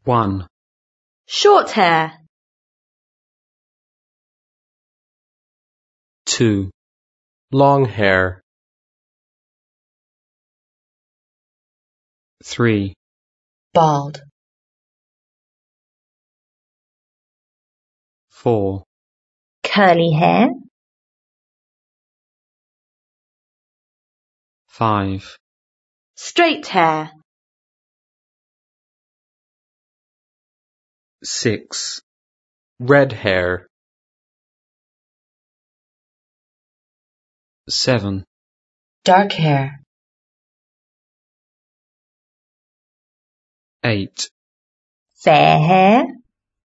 1, Short hair. 2, long hair. 3, Bald. 4, Curly hair. 5, Straight hair. 6, red hair. 7, Dark hair. 8, Fair hair.